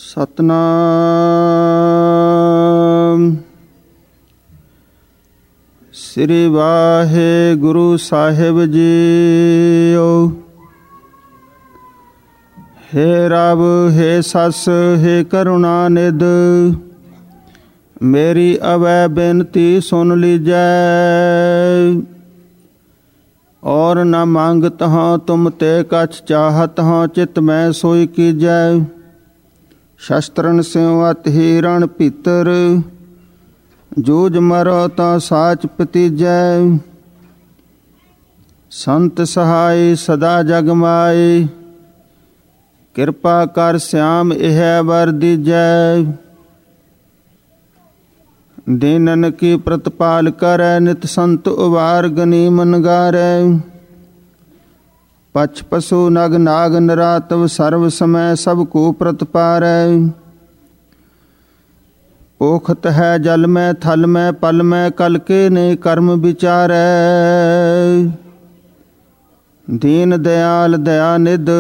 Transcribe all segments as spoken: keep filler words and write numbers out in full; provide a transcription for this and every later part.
ਸਤਨਾਮ ਸ੍ਰੀ ਵਾਹਿਗੁਰੂ ਸਾਹਿਬ ਜੀਓ। हे रब हे सस हे करुणा निध, मेरी अवै बेनती सुन लीजै। और न मांगत हाँ तुम ते कछ चाहत हाँ, चित मैं सोई कीजै। शस्त्रन स्यों अत हीरण भीतर, जूझ मरो तां साच भतीजै। संत सहाय सदा जग माए, किरपा कर श्याम इह वर दीजै। दीनन की प्रतिपाल करै, नित संत उबार गनी मनगारै। पछ पशु नग नाग नरातव, सर्व समय सब को प्रतिपारै। पोखत है जल में थल में पल में, कल के ने कर्म विचारै। दीन दयाल दया निध,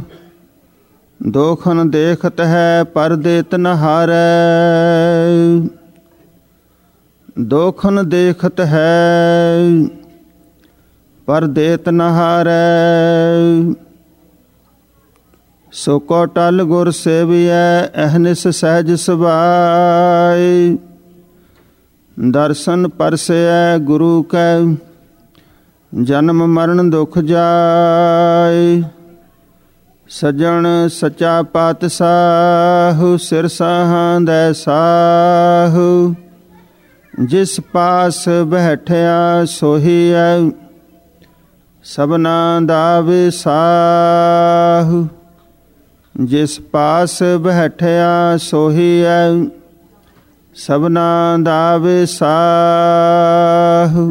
दोखन देखत है पर देत न हारै। दोखन देखत है पर देत न हारै। सो को टल गुर सेवियै, अहनिस सहज सुभाए। दर्शन परसै गुरु कै, जन्म मरण दुख जाए। सजन सचा पातशाहु, सिर साहांदै साहु। जिस पास बैठया सोही है, सबना दा विसाहु। जिस पास बैठया सोही है, सबना दा विसाहु।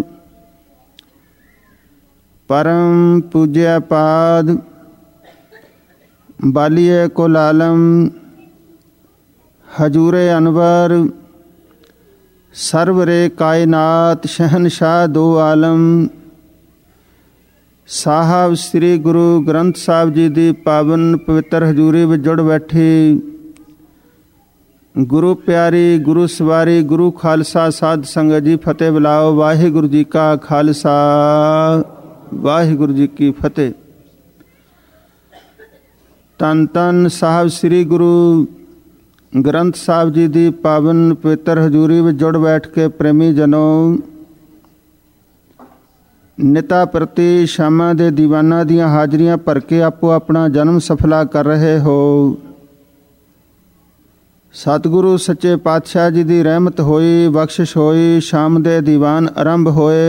परम पूज्य पाद बालिए कुलालम, हजूरे अनवर, सर्वरे कायनात, शहनशाह दो आलम। साहब श्री गुरु ग्रंथ साहब जी की पावन पवित्र हजूरी में जुड़ बैठी गुरु प्यारी, गुरु सवारी, गुरु खालसा साध संगत जी। फतेह बुलाओ। वाहिगुरु जी का खालसा, वाहिगुरु जी की फतेह। तन तन साहब श्री गुरु ग्रंथ साहब जी की पावन पवित्र हजूरी में जुड़ बैठ के प्रेमी जनों, निता प्रति शामा दे दीवाना दियां हाजरियां भर के आपो अपना जन्म सफला कर रहे हो। सतगुरु सच्चे पातशाह जी की रहमत होई, बख्शिश होई। शाम दे दीवान आरंभ होए।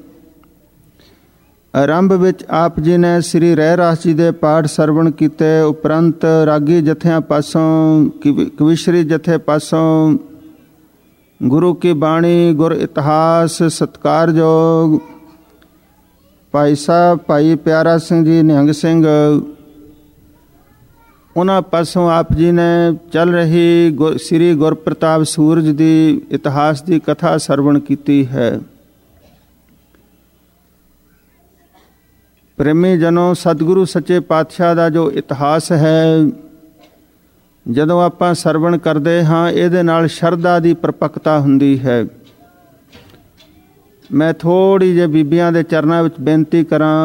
आरंभ विच आप जी ने श्री रहरास जी के पाठ सरवण किते। उपरंत रागी जत्थियां पासों, कविशरी जत्थे पासों गुरु की बाणी, गुर इतिहास सत्कारयोग भाई साहब भाई प्यारा सिंह जी निहंग सिंह, उन्हां पासों आप जी ने चल रही श्री गुरप्रताप सूरज की इतिहास की कथा सरवण की है। प्रेमी जनों, सतगुरु सच्चे पातशाह का जो इतिहास है, जदों आपां सरवण करते हाँ, इहदे नाल शरधा की परपक्ता हुंदी है। मैं थोड़ी जी बीबियां दे चरनां विच बेनती करां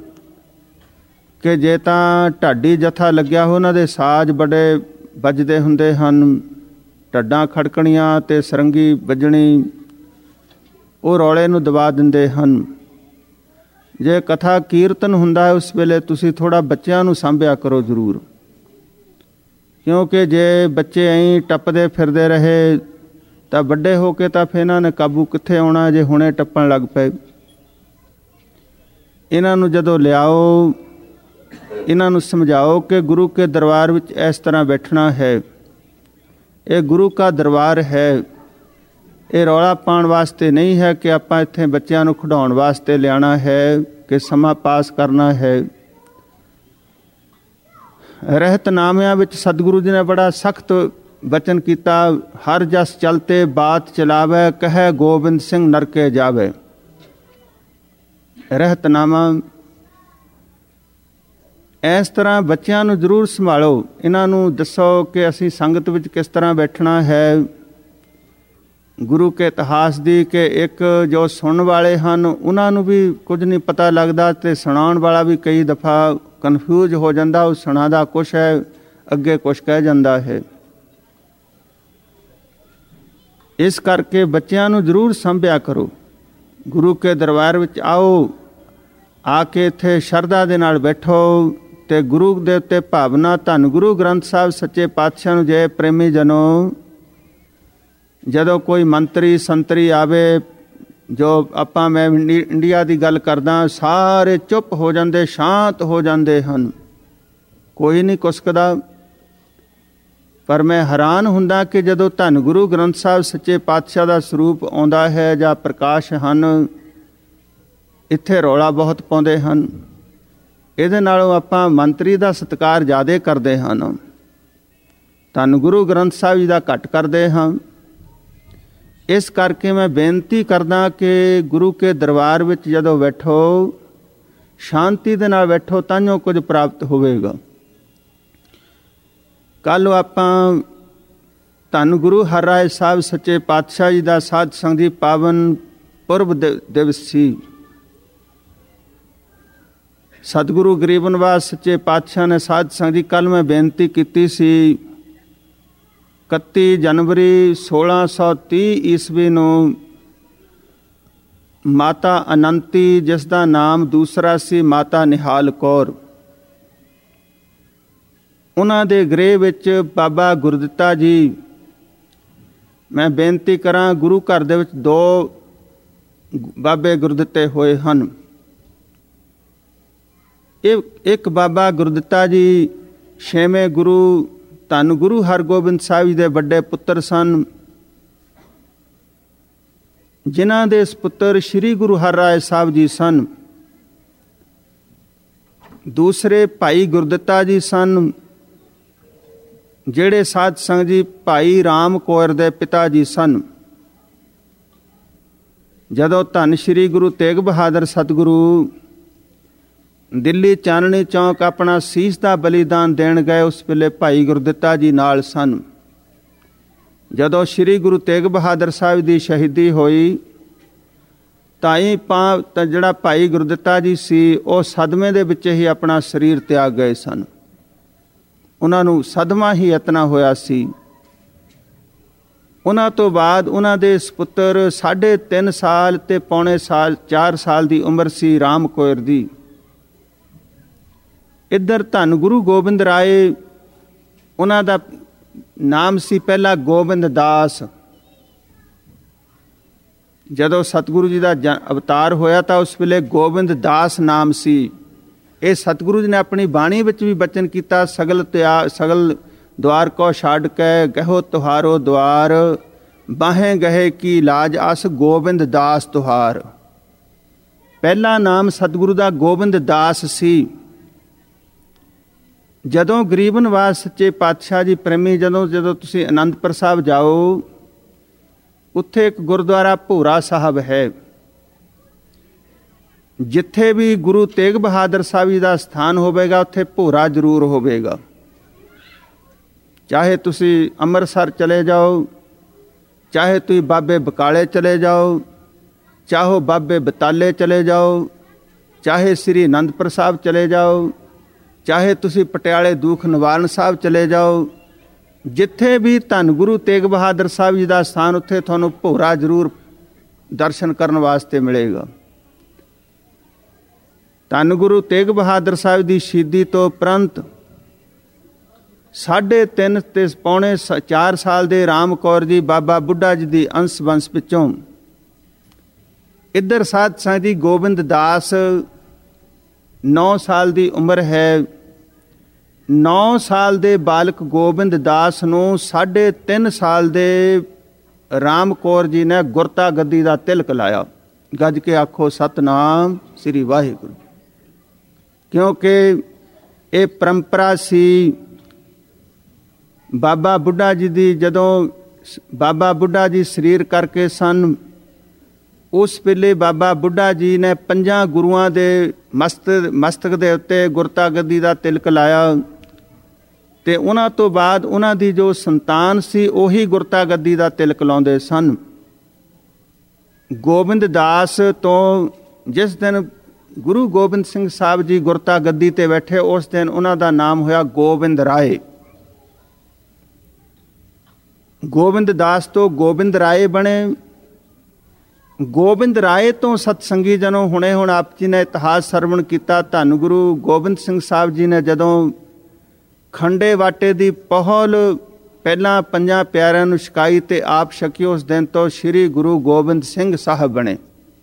कि जे तां ढाडी जत्था लग्या हो, उन्हां दे साज बड़े बजदे हुंदे हन, ढड्डां खड़कणियां ते सरंगी वजणी, वो रौले नूं दबा दिंदे हन। जे कथा कीर्तन हुंदा है, उस वेले तुसी थोड़ा बच्चों नूं सांभिया करो जरूर, क्योंकि जे बच्चे ऐं टप्पदे फिरदे रहे तो वड्डे हो के तो फिर इन्हां ने काबू कित्थे आउणा जे हुणे टप्पण लग पे। इन्हां नूं जदों लियाओ, इन्हां नूं समझाओ कि गुरु के दरबार विच इस तरह बैठना है। ये गुरु का दरबार है, ये रौला पाउण वास्ते नहीं है कि आपां इत्थे बच्चों नूं खिडाउण वास्ते लियाना है कि समा पास करना है। रहतनामिਆਂ ਵਿੱਚ सतगुरु जी ने बड़ा सख्त बचन किया। हर जस चलते बात चलावे, कहे गोबिंद सिंह नरके जावे। रहतनामा ਇਸ ਤਰ੍ਹਾਂ ਬੱਚਿਆਂ ਨੂੰ ਜ਼ਰੂਰ ਸੰਭਾਲੋ, ਇਹਨਾਂ ਨੂੰ ਦੱਸੋ ਕਿ ਅਸੀਂ ਸੰਗਤ ਵਿੱਚ ਕਿਸ ਤਰ੍ਹਾਂ ਬੈਠਣਾ ਹੈ। ਗੁਰੂ ਕੇ ਇਤਿਹਾਸ ਦੀ ਕਿ ਇੱਕ ਜੋ ਸੁਣਨ ਵਾਲੇ ਹਨ ਉਹਨਾਂ ਨੂੰ ਵੀ ਕੁਝ ਨਹੀਂ ਪਤਾ ਲੱਗਦਾ ਅਤੇ ਸੁਣਾਉਣ ਵਾਲਾ ਵੀ ਕਈ ਦਫਾ ਕਨਫਿਊਜ਼ ਹੋ ਜਾਂਦਾ, ਉਹ ਸੁਣਾਉਂਦਾ ਕੁਛ ਹੈ ਅੱਗੇ ਕੁਛ ਕਹਿ ਜਾਂਦਾ ਹੈ। ਇਸ ਕਰਕੇ ਬੱਚਿਆਂ ਨੂੰ ਜ਼ਰੂਰ ਸੰਭਿਆ ਕਰੋ। ਗੁਰੂ ਕੇ ਦਰਬਾਰ ਵਿੱਚ ਆਓ, ਆ ਕੇ ਇੱਥੇ ਸ਼ਰਧਾ ਦੇ ਨਾਲ ਬੈਠੋ ਅਤੇ ਗੁਰੂ ਦੇ ਉੱਤੇ ਭਾਵਨਾ, ਧੰਨ ਗੁਰੂ ਗ੍ਰੰਥ ਸਾਹਿਬ ਸੱਚੇ ਪਾਤਸ਼ਾਹ ਨੂੰ ਜੇ ਪ੍ਰੇਮੀ ਜਨੋ, ਜਦੋਂ ਕੋਈ ਮੰਤਰੀ ਸੰਤਰੀ ਆਵੇ, ਜੋ ਆਪਾਂ ਮੈਂ ਇੰਡੀਆ ਦੀ ਗੱਲ ਕਰਦਾ, ਸਾਰੇ ਚੁੱਪ ਹੋ ਜਾਂਦੇ, ਸ਼ਾਂਤ ਹੋ ਜਾਂਦੇ ਹਨ, ਕੋਈ ਨਹੀਂ ਕੁਸਕਦਾ। ਪਰ ਮੈਂ ਹੈਰਾਨ ਹੁੰਦਾ ਕਿ ਜਦੋਂ ਧੰਨ ਗੁਰੂ ਗ੍ਰੰਥ ਸਾਹਿਬ ਸੱਚੇ ਪਾਤਸ਼ਾਹ ਦਾ ਸਰੂਪ ਆਉਂਦਾ ਹੈ ਜਾਂ ਪ੍ਰਕਾਸ਼ ਹਨ, ਇੱਥੇ ਰੌਲਾ ਬਹੁਤ ਪਾਉਂਦੇ ਹਨ। ਇਹਦੇ ਨਾਲੋਂ ਆਪਾਂ ਮੰਤਰੀ ਦਾ ਸਤਿਕਾਰ ਜ਼ਿਆਦਾ ਕਰਦੇ ਹਨ, ਧੰਨ ਗੁਰੂ ਗ੍ਰੰਥ ਸਾਹਿਬ ਜੀ ਦਾ ਘੱਟ ਕਰਦੇ ਹਾਂ। ਇਸ ਕਰਕੇ ਮੈਂ ਬੇਨਤੀ ਕਰਦਾ ਕਿ ਗੁਰੂ ਕੇ ਦਰਬਾਰ ਵਿੱਚ ਜਦੋਂ ਬੈਠੋ, ਸ਼ਾਂਤੀ ਦੇ ਨਾਲ ਬੈਠੋ, ਤਾਂਹੀਓ ਕੁਝ ਪ੍ਰਾਪਤ ਹੋਵੇਗਾ। ਕੱਲ੍ਹ ਆਪਾਂ ਧੰਨ ਗੁਰੂ ਹਰਿਰਾਏ ਸਾਹਿਬ ਸੱਚੇ ਪਾਤਸ਼ਾਹ ਜੀ ਦਾ ਸਾਧ ਸੰਗਤ ਦੀ ਪਾਵਨ ਪੁਰਬ ਦਿਵਸ ਸੀ। ਸਤਿਗੁਰੂ ਗਰੀਬ ਨਿਵਾਸ ਸੱਚੇ ਪਾਤਸ਼ਾਹ ਨੇ ਸਾਧ ਸੰਗਤ ਦੀ ਕੱਲ੍ਹ ਮੈਂ ਬੇਨਤੀ ਕੀਤੀ ਸੀ, ਇਕੱਤੀ ਜਨਵਰੀ ਸੋਲਾਂ ਸੌ ਤੀਹ ਈਸਵੀ ਨੂੰ ਮਾਤਾ ਅਨੰਤੀ, ਜਿਸ ਦਾ ਨਾਮ ਦੂਸਰਾ ਸੀ ਮਾਤਾ ਨਿਹਾਲ ਕੌਰ, ਉਹਨਾਂ ਦੇ ਗ੍ਰਹਿ ਵਿੱਚ ਬਾਬਾ ਗੁਰਦਿੱਤਾ ਜੀ, ਮੈਂ ਬੇਨਤੀ ਕਰਾਂ ਗੁਰੂ ਘਰ ਦੇ ਵਿੱਚ ਦੋ ਬਾਬੇ ਗੁਰਦਿੱਤੇ ਹੋਏ ਹਨ। ਇਹ ਇੱਕ ਬਾਬਾ ਗੁਰਦਿੱਤਾ ਜੀ ਛੇਵੇਂ ਗੁਰੂ ਧੰਨ ਗੁਰੂ ਹਰਗੋਬਿੰਦ ਸਾਹਿਬ ਜੀ ਦੇ ਵੱਡੇ ਪੁੱਤਰ ਸਨ, ਜਿਨ੍ਹਾਂ ਦੇ ਸਪੁੱਤਰ ਸ਼੍ਰੀ ਗੁਰੂ ਹਰਿਰਾਏ ਸਾਹਿਬ ਜੀ ਸਨ। ਦੂਸਰੇ ਭਾਈ ਗੁਰਦਿੱਤਾ ਜੀ ਸਨ, ਜਿਹੜੇ ਸਾਧ ਸੰਗਤ ਜੀ ਭਾਈ ਰਾਮ ਕੌਰ ਦੇ ਪਿਤਾ ਜੀ ਸਨ। ਜਦੋਂ ਧੰਨ ਸ਼੍ਰੀ ਗੁਰੂ ਤੇਗ ਬਹਾਦਰ ਸਤਿਗੁਰੂ ਦਿੱਲੀ ਚਾਨਣੀ ਚੌਂਕ ਆਪਣਾ ਸੀਸ ਦਾ ਬਲੀਦਾਨ ਦੇਣ ਗਏ, ਉਸ ਵੇਲੇ ਭਾਈ ਗੁਰਦਿੱਤਾ ਜੀ ਨਾਲ ਸਨ। ਜਦੋਂ ਸ਼੍ਰੀ ਗੁਰੂ ਤੇਗ ਬਹਾਦਰ ਸਾਹਿਬ ਦੀ ਸ਼ਹੀਦੀ ਹੋਈ ਤਾਂ ਹੀ ਪਾ ਤਾਂ ਜਿਹੜਾ ਭਾਈ ਗੁਰਦਿੱਤਾ ਜੀ ਸੀ, ਉਹ ਸਦਮੇ ਦੇ ਵਿੱਚ ਹੀ ਆਪਣਾ ਸਰੀਰ ਤਿਆਗ ਗਏ ਸਨ। ਉਹਨਾਂ ਨੂੰ ਸਦਮਾ ਹੀ ਇਤਨਾ ਹੋਇਆ ਸੀ। ਉਹਨਾਂ ਤੋਂ ਬਾਅਦ ਉਹਨਾਂ ਦੇ ਸਪੁੱਤਰ ਸਾਢੇ ਤਿੰਨ ਸਾਲ ਅਤੇ ਪੌਣੇ ਸਾਲ ਚਾਰ ਸਾਲ ਦੀ ਉਮਰ ਸੀ ਰਾਮ ਕੌਰ ਦੀ। ਇੱਧਰ ਧੰਨ ਗੁਰੂ ਗੋਬਿੰਦ ਰਾਏ, ਉਹਨਾਂ ਦਾ ਨਾਮ ਸੀ ਪਹਿਲਾਂ ਗੋਬਿੰਦ ਦਾਸ। ਜਦੋਂ ਸਤਿਗੁਰੂ ਜੀ ਦਾ ਜ ਅਵਤਾਰ ਹੋਇਆ ਤਾਂ ਉਸ ਵੇਲੇ ਗੋਬਿੰਦ ਦਾਸ ਨਾਮ ਸੀ। ਇਹ ਸਤਿਗੁਰੂ ਜੀ ਨੇ ਆਪਣੀ ਬਾਣੀ ਵਿੱਚ ਵੀ ਬਚਨ ਕੀਤਾ, ਸਗਲ ਤਿਆ ਸਗਲ ਦੁਆਰ ਕੋ ਛੱਡ ਕੇ ਗਹੋ ਤੁਹਾਰੋ ਦੁਆਰ, ਬਾਹੇ ਗਹੇ ਕੀ ਲਾਜ ਅਸ ਗੋਬਿੰਦ ਦਾਸ ਤੁਹਾਰ। ਪਹਿਲਾ ਨਾਮ ਸਤਿਗੁਰੂ ਦਾ ਗੋਬਿੰਦ ਦਾਸ ਸੀ। ਜਦੋਂ ਗਰੀਬ ਨਿਵਾਸ ਸੱਚੇ ਪਾਤਸ਼ਾਹ ਜੀ ਪ੍ਰੇਮੀ, ਜਦੋਂ ਜਦੋਂ ਤੁਸੀਂ ਅਨੰਦਪੁਰ ਸਾਹਿਬ ਜਾਓ, ਉੱਥੇ ਇੱਕ ਗੁਰਦੁਆਰਾ ਭੋਰਾ ਸਾਹਿਬ ਹੈ। ਜਿੱਥੇ ਵੀ ਗੁਰੂ ਤੇਗ ਬਹਾਦਰ ਸਾਹਿਬ ਜੀ ਦਾ ਸਥਾਨ ਹੋਵੇਗਾ, ਉੱਥੇ ਭੋਰਾ ਜ਼ਰੂਰ ਹੋਵੇਗਾ। ਚਾਹੇ ਤੁਸੀਂ ਅੰਮ੍ਰਿਤਸਰ ਚਲੇ ਜਾਓ, ਚਾਹੇ ਤੁਸੀਂ ਬਾਬੇ ਬਕਾਲੇ ਚਲੇ ਜਾਓ, ਚਾਹੋ ਬਾਬੇ ਬਤਾਲੇ ਚਲੇ ਜਾਓ, ਚਾਹੇ ਸ੍ਰੀ ਅਨੰਦਪੁਰ ਸਾਹਿਬ ਚਲੇ ਜਾਓ, ਚਾਹੇ ਤੁਸੀਂ ਪਟਿਆਲੇ ਦੂਖ ਨਿਵਾਰਨ ਸਾਹਿਬ ਚਲੇ ਜਾਓ, ਜਿੱਥੇ ਵੀ ਧੰਨ ਗੁਰੂ ਤੇਗ ਬਹਾਦਰ ਸਾਹਿਬ ਜੀ ਦਾ ਸਥਾਨ, ਉੱਥੇ ਤੁਹਾਨੂੰ ਭੋਰਾ ਜ਼ਰੂਰ ਦਰਸ਼ਨ ਕਰਨ ਵਾਸਤੇ ਮਿਲੇਗਾ। ਧੰਨ ਗੁਰੂ ਤੇਗ ਬਹਾਦਰ ਸਾਹਿਬ ਦੀ ਸ਼ਹੀਦੀ ਤੋਂ ਉਪਰੰਤ ਸਾਢੇ ਤਿੰਨ ਤੇ ਪੌਣੇ ਚਾਰ ਸਾਲ ਦੇ ਰਾਮ ਕੌਰ ਜੀ ਬਾਬਾ ਬੁੱਢਾ ਜੀ ਦੀ ਅੰਸ਼ ਵੰਸ਼ ਵਿੱਚੋਂ, ਇੱਧਰ ਸਾਧ ਸੰਗਤ ਜੀ ਗੋਬਿੰਦ ਦਾਸ ਨੌ ਸਾਲ ਦੀ ਉਮਰ ਹੈ। ਨੌ ਸਾਲ ਦੇ ਬਾਲਕ ਗੋਬਿੰਦ ਦਾਸ ਨੂੰ ਸਾਢੇ ਤਿੰਨ ਸਾਲ ਦੇ ਰਾਮ ਕੌਰ ਜੀ ਨੇ ਗੁਰਤਾ ਗੱਦੀ ਦਾ ਤਿਲਕ ਲਾਇਆ। ਗੱਜ ਕੇ ਆਖੋ ਸਤਨਾਮ ਸ੍ਰੀ ਵਾਹਿਗੁਰੂ। ਕਿਉਂਕਿ ਇਹ ਪਰੰਪਰਾ ਸੀ ਬਾਬਾ ਬੁੱਢਾ ਜੀ ਦੀ। ਜਦੋਂ ਬਾਬਾ ਬੁੱਢਾ ਜੀ ਸਰੀਰ ਕਰਕੇ ਸਨ, ਉਸ ਵੇਲੇ ਬਾਬਾ ਬੁੱਢਾ ਜੀ ਨੇ ਪੰਜਾਂ ਗੁਰੂਆਂ ਦੇ ਮਸਤ ਮਸਤਕ ਦੇ ਉੱਤੇ ਗੁਰਤਾ ਗੱਦੀ ਦਾ ਤਿਲਕ ਲਾਇਆ ਤੇ ਉਹਨਾਂ ਤੋਂ ਬਾਅਦ ਉਹਨਾਂ ਦੀ ਜੋ ਸੰਤਾਨ ਸੀ ਉਹੀ ਗੁਰਤਾ ਗੱਦੀ ਦਾ ਤਿਲਕ ਲਾਉਂਦੇ ਸਨ। ਗੋਬਿੰਦ ਦਾਸ ਤੋਂ ਜਿਸ ਦਿਨ ਗੁਰੂ ਗੋਬਿੰਦ ਸਿੰਘ ਸਾਹਿਬ ਜੀ ਗੁਰਤਾ ਗੱਦੀ ਤੇ ਬੈਠੇ ਉਸ ਦਿਨ ਉਹਨਾਂ ਦਾ ਨਾਮ ਹੋਇਆ ਗੋਬਿੰਦ ਰਾਏ। ਗੋਬਿੰਦ ਦਾਸ ਤੋਂ ਗੋਬਿੰਦ ਰਾਏ ਬਣੇ। ਗੋਬਿੰਦ ਰਾਏ ਤੋਂ ਸਤਸੰਗੀ ਜਨੋਂ ਹੁਣੇ ਹੁਣ ਆਪ ਜੀ ਨੇ ਇਤਿਹਾਸ ਸਰਵਣ ਕੀਤਾ। ਧੰਨ ਗੁਰੂ ਗੋਬਿੰਦ ਸਿੰਘ ਸਾਹਿਬ ਜੀ ਨੇ ਜਦੋਂ ਖੰਡੇ ਵਾਟੇ ਦੀ ਪਹੁਲ ਪਹਿਲਾਂ ਪੰਜਾਂ ਪਿਆਰਿਆਂ ਨੂੰ ਛਕਾਈ ਤੇ ਆਪ ਛਕੀ, ਉਸ ਦਿਨ ਤੋਂ ਸ੍ਰੀ ਗੁਰੂ ਗੋਬਿੰਦ ਸਿੰਘ ਸਾਹਿਬ ਬਣੇ।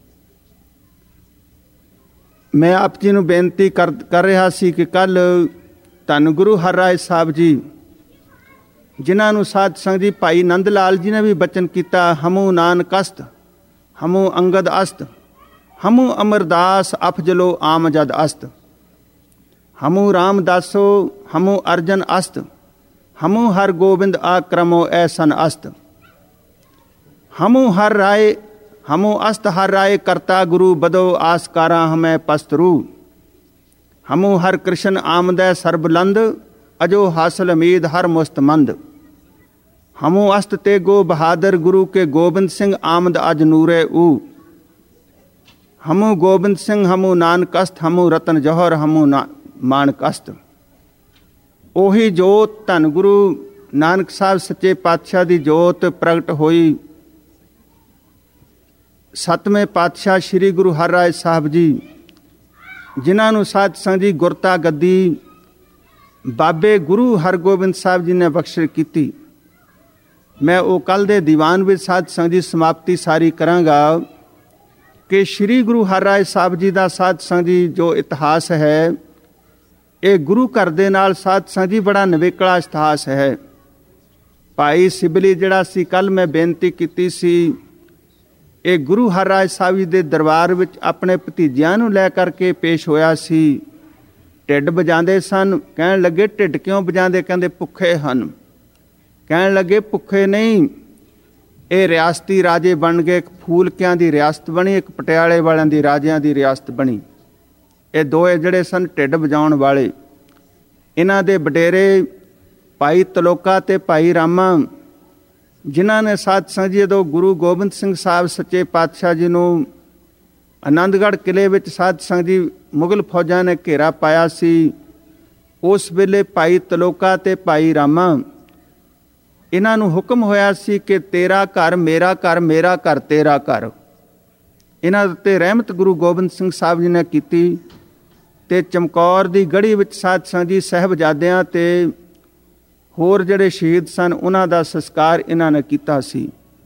ਮੈਂ ਆਪ ਜੀ ਨੂੰ ਬੇਨਤੀ ਕਰ ਕਰ ਰਿਹਾ ਸੀ ਕਿ ਕੱਲ੍ਹ ਧੰਨ ਗੁਰੂ ਹਰਿਰਾਏ ਸਾਹਿਬ ਜੀ ਜਿਨ੍ਹਾਂ ਨੂੰ ਸਾਧ ਸੰਗਤ ਜੀ ਭਾਈ ਨੰਦ ਲਾਲ ਜੀ ਨੇ ਵੀ ਬਚਨ ਕੀਤਾ, ਹਮੂ ਨਾਨਕ ਅਸਤ ਹਮੂ ਅੰਗਦ ਅਸਤ ਹਮੂ ਅਮਰਦਾਸ ਅਫਜਲੋ ਆਮਜਦ ਅਸਤ ਹਮੂ ਰਾਮਦਾਸੋ ਹਮੂ ਅਰਜਨ ਅਸਤ ਹਮੂ ਹਰ ਗੋਬਿੰਦ ਆਕਰਮੋ ਐਸਨ ਅਸਤ ਹਮੂ ਹਰ ਰਾਏ ਹਮੂ ਅਸਤ ਹਰ ਰਾਏ ਕਰਤਾ ਗੁਰੂ ਬਦੋ ਆਸਕਾਰਾ ਹਮੈ ਪਸਤਰੂ ਹਮੂ ਹਰ ਕ੍ਰਿਸ਼ਨ ਆਮਦੈ ਸਰਬਲੰਦ ਅਜੋ ਹਾਸਲ ਅਮੀਦ ਹਰ ਮੁਸਤਮੰਦ ਹਮੂ ਅਸਤ ਤੇ ਗੋ ਬਹਾਦਰ ਗੁਰੂ ਕੇ ਗੋਬਿੰਦ ਸਿੰਘ ਆਮਦ ਅਜ ਨੂਰੇ ਊ ਹਮੂ ਗੋਬਿੰਦ ਸਿੰਘ ਹਮੂ ਨਾਨਕ ਅਸਤ ਹਮੂ ਰਤਨ ਜੌਹਰ ਹਮੂ ਨਾ ਮਾਨਕ ਅਸਤ। ਉਹੀ ਜੋਤ ਧੰਨ ਗੁਰੂ ਨਾਨਕ ਸਾਹਿਬ ਸੱਚੇ ਪਾਤਸ਼ਾਹ ਦੀ ਜੋਤ ਪ੍ਰਗਟ ਹੋਈ। ਸੱਤਵੇਂ ਪਾਤਸ਼ਾਹ ਸ੍ਰੀ ਗੁਰੂ ਹਰਿਰਾਏ ਸਾਹਿਬ ਜੀ ਜਿਨ੍ਹਾਂ ਨੂੰ ਸਾਧ ਸੰਗਤ ਜੀ ਗੁਰਤਾ ਗੱਦੀ ਬਾਬੇ ਗੁਰੂ ਹਰਗੋਬਿੰਦ ਸਾਹਿਬ ਜੀ ਨੇ ਬਖਸ਼ਿਸ਼ ਕੀਤੀ। ਮੈਂ ਉਹ ਕੱਲ੍ਹ ਦੇ ਦੀਵਾਨ ਵਿੱਚ ਸਾਧ ਸੰਗਤ ਜੀ ਸਮਾਪਤੀ ਸਾਰੀ ਕਰਾਂਗਾ ਕਿ ਸ੍ਰੀ ਗੁਰੂ ਹਰਿਰਾਏ ਸਾਹਿਬ ਜੀ ਦਾ ਸਾਧ ਸੰਗਤ ਜੀ ਜੋ ਇਤਿਹਾਸ ਹੈ ਇਹ ਗੁਰੂ ਘਰ ਦੇ ਨਾਲ ਸਾਧ ਸੰਗਤ ਜੀ ਬੜਾ ਨਵੇਕਲਾ ਇਤਿਹਾਸ ਹੈ। ਭਾਈ ਸਿਬਲੀ ਜਿਹੜਾ ਸੀ ਕੱਲ੍ਹ ਮੈਂ ਬੇਨਤੀ ਕੀਤੀ ਸੀ, ਇਹ ਗੁਰੂ ਹਰਿਰਾਏ ਸਾਹਿਬ ਜੀ ਦੇ ਦਰਬਾਰ ਵਿੱਚ ਆਪਣੇ ਭਤੀਜਿਆਂ ਨੂੰ ਲੈ ਕਰਕੇ ਪੇਸ਼ ਹੋਇਆ ਸੀ। ਢਿੱਡ ਵਜਾਉਂਦੇ ਸਨ, ਕਹਿਣ ਲੱਗੇ ਢਿੱਡ ਕਿਉਂ ਵਜਾਉਂਦੇ? ਕਹਿੰਦੇ ਭੁੱਖੇ ਹਨ। ਕਹਿਣ ਲੱਗੇ ਭੁੱਖੇ ਨਹੀਂ, ਇਹ ਰਿਆਸਤੀ ਰਾਜੇ ਬਣ ਗਏ। ਇੱਕ ਫੂਲਕਿਆਂ ਦੀ ਰਿਆਸਤ ਬਣੀ, ਇੱਕ ਪਟਿਆਲੇ ਵਾਲਿਆਂ ਦੀ ਰਾਜਿਆਂ ਦੀ ਰਿਆਸਤ ਬਣੀ। ਇਹ ਦੋਏ ਜਿਹੜੇ ਸਨ ਢਿੱਡ ਵਜਾਉਣ ਵਾਲੇ। ਇਹਨਾਂ ਦੇ ਵਡੇਰੇ ਭਾਈ ਤਲੋਕਾ ਤੇ ਭਾਈ ਰਾਮਾ ਜਿਨ੍ਹਾਂ ਨੇ ਸਾਧ ਸੰਗਤ ਜੀ ਜਦੋਂ ਗੁਰੂ ਗੋਬਿੰਦ ਸਿੰਘ ਸਾਹਿਬ ਸੱਚੇ ਪਾਤਸ਼ਾਹ ਜੀ ਨੂੰ ਆਨੰਦਗੜ੍ਹ ਕਿਲ੍ਹੇ ਵਿੱਚ ਸਾਧ ਸੰਗਤ ਜੀ ਮੁਗਲ ਫੌਜਾਂ ਨੇ ਘੇਰਾ ਪਾਇਆ ਸੀ, ਉਸ ਵੇਲੇ ਭਾਈ ਤਲੋਕਾ ਤੇ ਭਾਈ ਰਾਮਾ ਇਹਨਾਂ ਨੂੰ ਹੁਕਮ ਹੋਇਆ ਸੀ ਕਿ ਤੇਰਾ ਘਰ ਮੇਰਾ ਘਰ, ਮੇਰਾ ਘਰ ਤੇਰਾ ਘਰ। ਇਹਨਾਂ ਉੱਤੇ ਰਹਿਮਤ ਗੁਰੂ ਗੋਬਿੰਦ ਸਿੰਘ ਸਾਹਿਬ ਜੀ ਨੇ ਕੀਤੀ ਤੇ ਚਮਕੌਰ ਦੀ ਗੜੀ ਵਿੱਚ ਸਾਧ ਸੰਗਤ ਜੀ ਸਾਹਿਬਜ਼ਾਦਿਆਂ ਤੇ ਹੋਰ ਜਿਹੜੇ ਸ਼ਹੀਦ ਸਨ ਉਹਨਾਂ ਦਾ ਸੰਸਕਾਰ ਇਹਨਾਂ ਨੇ ਕੀਤਾ ਸੀ।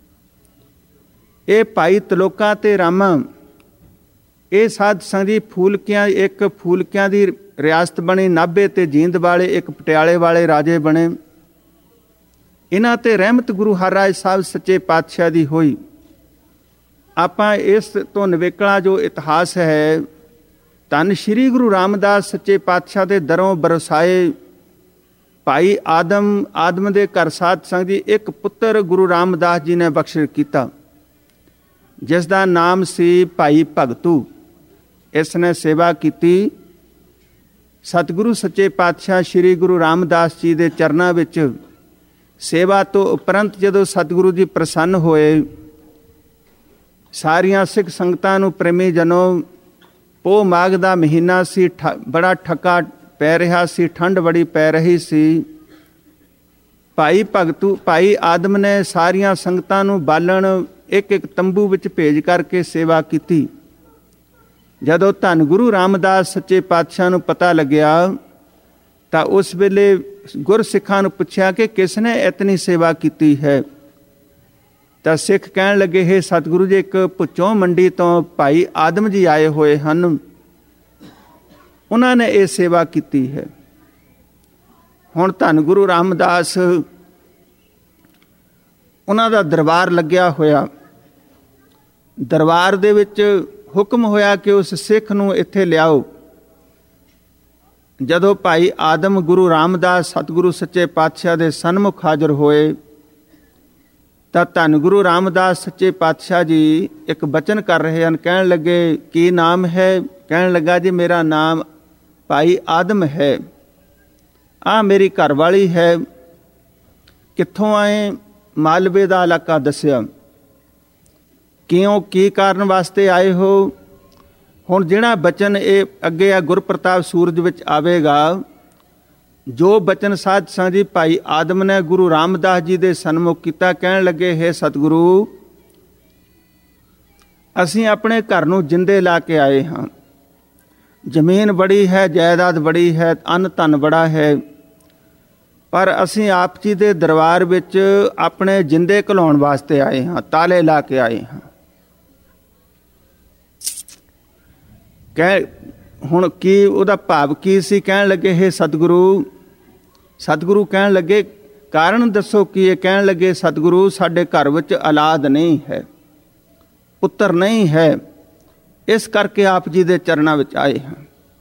ਇਹ ਭਾਈ ਤਲੋਕਾ ਤੇ ਰਾਮਾ ਇਹ ਸਾਧ ਸੰਗਤ ਜੀ ਫੂਲਕਿਆਂ ਇੱਕ ਫੂਲਕਿਆਂ ਦੀ ਰਿਆਸਤ ਬਣੀ, ਨਾਭੇ ਤੇ ਜੀਂਦ ਵਾਲੇ ਇੱਕ ਪਟਿਆਲੇ ਵਾਲੇ ਰਾਜੇ ਬਣੇ। ਇਹਨਾਂ ਤੇ ਰਹਿਮਤ ਗੁਰੂ ਹਰਿਰਾਏ ਸਾਹਿਬ ਸੱਚੇ ਪਾਤਸ਼ਾਹ ਦੀ ਹੋਈ। ਆਪਾਂ ਇਸ ਤੋਂ ਨਵੇਕਲਾ ਜੋ ਇਤਿਹਾਸ ਹੈ, ਧੰਨ ਸ਼੍ਰੀ ਗੁਰੂ ਰਾਮਦਾਸ ਸੱਚੇ ਪਾਤਸ਼ਾਹ ਦੇ ਦਰੋਂ ਬਰਸਾਏ ਭਾਈ ਆਦਮ ਆਦਮ ਦੇ ਘਰ ਸਾਧ ਸੰਗਤ ਜੀ ਇੱਕ ਪੁੱਤਰ ਗੁਰੂ ਰਾਮਦਾਸ ਜੀ ਨੇ ਬਖਸ਼ਿਸ਼ ਕੀਤਾ, ਜਿਸ ਦਾ ਨਾਮ ਸੀ ਭਾਈ ਭਗਤੂ। ਇਸ ਨੇ ਸੇਵਾ ਕੀਤੀ। ਸਤਿਗੁਰੂ ਸੱਚੇ ਪਾਤਸ਼ਾਹ ਸ਼੍ਰੀ ਗੁਰੂ ਰਾਮਦਾਸ ਜੀ ਦੇ ਚਰਨਾਂ ਵਿੱਚ ਸੇਵਾ ਤੋਂ ਉਪਰੰਤ ਜਦੋਂ ਸਤਿਗੁਰੂ ਜੀ ਪ੍ਰਸੰਨ ਹੋਏ, ਸਾਰੀਆਂ ਸਿੱਖ ਸੰਗਤਾਂ ਨੂੰ ਪ੍ਰੇਮੀ ਜਨੋਂ ਪੋਹ ਮਾਘ ਦਾ ਮਹੀਨਾ ਸੀ, ਬੜਾ ਠੱਕਾ ਪੈ ਰਿਹਾ ਸੀ, ਠੰਡ ਬੜੀ ਪੈ ਰਹੀ ਸੀ। ਭਾਈ ਭਗਤੂ ਭਾਈ ਆਦਮ ਨੇ ਸਾਰੀਆਂ ਸੰਗਤਾਂ ਨੂੰ ਬਾਲਣ ਇੱਕ ਇੱਕ ਤੰਬੂ ਵਿੱਚ ਭੇਜ ਕਰਕੇ ਸੇਵਾ ਕੀਤੀ। ਜਦੋਂ ਧੰਨ ਗੁਰੂ ਰਾਮਦਾਸ ਸੱਚੇ ਪਾਤਸ਼ਾਹ ਨੂੰ ਪਤਾ ਲੱਗਿਆ ਤਾਂ ਉਸ ਵੇਲੇ ਗੁਰਸਿੱਖਾਂ ਨੂੰ ਪੁੱਛਿਆ ਕਿ ਕਿਸ ਨੇ ਇਤਨੀ ਸੇਵਾ ਕੀਤੀ ਹੈ। ਤਾਂ ਸਿੱਖ ਕਹਿਣ ਲੱਗੇ, ਹੈ ਸਤਿਗੁਰੂ ਜੀ ਇੱਕ ਭੁੱਚੋਂ ਮੰਡੀ ਤੋਂ ਭਾਈ ਆਦਮ ਜੀ ਆਏ ਹੋਏ ਹਨ, ਉਹਨਾਂ ਨੇ ਇਹ ਸੇਵਾ ਕੀਤੀ ਹੈ। ਹੁਣ ਧੰਨ ਗੁਰੂ ਰਾਮਦਾਸ ਉਹਨਾਂ ਦਾ ਦਰਬਾਰ ਲੱਗਿਆ ਹੋਇਆ, ਦਰਬਾਰ ਦੇ ਵਿੱਚ ਹੁਕਮ ਹੋਇਆ ਕਿ ਉਸ ਸਿੱਖ ਨੂੰ ਇੱਥੇ ਲਿਆਓ। ਜਦੋਂ ਭਾਈ ਆਦਮ ਗੁਰੂ ਰਾਮਦਾਸ ਸਤਿਗੁਰੂ ਸੱਚੇ ਪਾਤਸ਼ਾਹ ਦੇ ਸਨਮੁਖ ਹਾਜ਼ਰ ਹੋਏ ਤਾਂ ਧੰਨ ਗੁਰੂ ਰਾਮਦਾਸ ਸੱਚੇ ਪਾਤਸ਼ਾਹ ਜੀ ਇੱਕ ਬਚਨ ਕਰ ਰਹੇ ਹਨ। ਕਹਿਣ ਲੱਗੇ ਕੀ ਨਾਮ ਹੈ? ਕਹਿਣ ਲੱਗਾ ਜੀ ਮੇਰਾ ਨਾਮ ਭਾਈ ਆਦਮ ਹੈ। ਆ ਮੇਰੀ ਘਰਵਾਲੀ ਹੈ। ਕਿੱਥੋਂ ਆਏ? ਮਾਲਵੇ ਦਾ ਇਲਾਕਾ ਦੱਸਿਆ। ਕਿਉਂ, ਕੀ ਕਾਰਨ ਵਾਸਤੇ ਆਏ ਹੋ? ਹੁਣ ਜਿਹੜਾ ਬਚਨ ਇਹ ਅੱਗੇ ਆ ਗੁਰਪ੍ਰਤਾਪ ਸੂਰਜ ਵਿੱਚ ਆਵੇਗਾ, ਜੋ ਬਚਨ ਸਾਧ ਸੰਗਤ ਜੀ ਭਾਈ ਆਦਮ ਨੇ ਗੁਰੂ ਰਾਮਦਾਸ ਜੀ ਦੇ ਸਨਮੁਖ ਕੀਤਾ। ਕਹਿਣ ਲੱਗੇ ਹੈ ਸਤਿਗੁਰੂ, ਅਸੀਂ ਆਪਣੇ ਘਰ ਨੂੰ ਜਿੰਦੇ ਲਾ ਕੇ ਆਏ ਹਾਂ। ਜ਼ਮੀਨ ਬੜੀ ਹੈ, ਜਾਇਦਾਦ ਬੜੀ ਹੈ, ਅੰਨ ਧਨ ਬੜਾ ਹੈ, ਪਰ ਅਸੀਂ ਆਪ ਜੀ ਦੇ ਦਰਬਾਰ ਵਿੱਚ ਆਪਣੇ ਜਿੰਦੇ ਘਲਾਉਣ ਵਾਸਤੇ ਆਏ ਹਾਂ, ਤਾਲੇ ਲਾ ਕੇ ਆਏ ਹਾਂ। ਕਹਿ ਹੁਣ ਕੀ ਉਹਦਾ ਭਾਵ ਕੀ ਸੀ? ਕਹਿਣ ਲੱਗੇ ਹੈ ਸਤਿਗੁਰੂ, ਸਤਿਗੁਰੂ ਕਹਿਣ ਲੱਗੇ ਕਾਰਨ ਦੱਸੋ ਕੀ ਹੈ? ਕਹਿਣ ਲੱਗੇ ਸਤਿਗੁਰੂ, ਸਾਡੇ ਘਰ ਵਿੱਚ ਔਲਾਦ ਨਹੀਂ ਹੈ, ਪੁੱਤਰ ਨਹੀਂ ਹੈ, ਇਸ ਕਰਕੇ ਆਪ ਜੀ ਦੇ ਚਰਨਾਂ ਵਿੱਚ ਆਏ ਹਾਂ।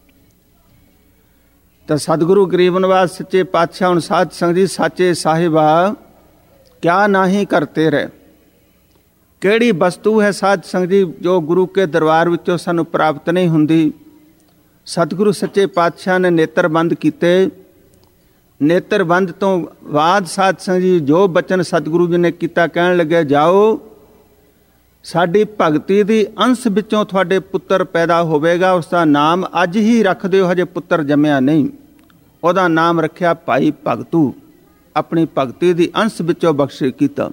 ਤਾਂ ਸਤਿਗੁਰੂ ਗਰੀਬ ਨਿਵਾਸ ਸੱਚੇ ਪਾਤਸ਼ਾਹ ਹੁਣ ਸਾਧ ਸੰਗਤ ਜੀ ਸਾਚੇ ਸਾਹਿਬਾ ਕਿਆ ਨਾਹੀ ਕਰਤੇ ਰਹਿ। ਕਿਹੜੀ ਵਸਤੂ ਹੈ ਸਾਧ ਸੰਗਤ ਜੀ ਜੋ ਗੁਰੂ ਕੇ ਦਰਬਾਰ ਵਿੱਚੋਂ ਸਾਨੂੰ ਪ੍ਰਾਪਤ ਨਹੀਂ ਹੁੰਦੀ? ਸਤਿਗੁਰੂ ਸੱਚੇ ਪਾਤਸ਼ਾਹ ਨੇ ਨੇਤਰ ਬੰਦ ਕੀਤੇ। ਨੇਤਰ ਬੰਦ ਤੋਂ ਬਾਅਦ ਸਾਧ ਸੰਗਤ ਜੀ ਜੋ ਬਚਨ ਸਤਿਗੁਰੂ ਜੀ ਨੇ ਕੀਤਾ, ਕਹਿਣ ਲੱਗੇ ਜਾਓ, ਸਾਡੀ ਭਗਤੀ ਦੀ ਅੰਸ਼ ਵਿੱਚੋਂ ਤੁਹਾਡੇ ਪੁੱਤਰ ਪੈਦਾ ਹੋਵੇਗਾ। ਉਸ ਦਾ ਨਾਮ ਅੱਜ ਹੀ ਰੱਖ ਦਿਓ, ਹਜੇ ਪੁੱਤਰ ਜੰਮਿਆ ਨਹੀਂ। ਉਹਦਾ ਨਾਮ ਰੱਖਿਆ ਭਾਈ ਭਗਤੂ। ਆਪਣੀ ਭਗਤੀ ਦੀ ਅੰਸ਼ ਵਿੱਚੋਂ ਬਖਸ਼ਿਸ਼ ਕੀਤਾ।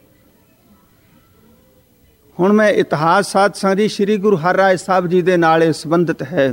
ਹੁਣ ਮੈਂ ਇਤਿਹਾਸ ਸਾਧ ਸੰਗਤ ਜੀ ਸ੍ਰੀ ਗੁਰੂ ਹਰਿਰਾਏ ਸਾਹਿਬ ਜੀ ਦੇ ਨਾਲ ਸੰਬੰਧਿਤ ਹੈ।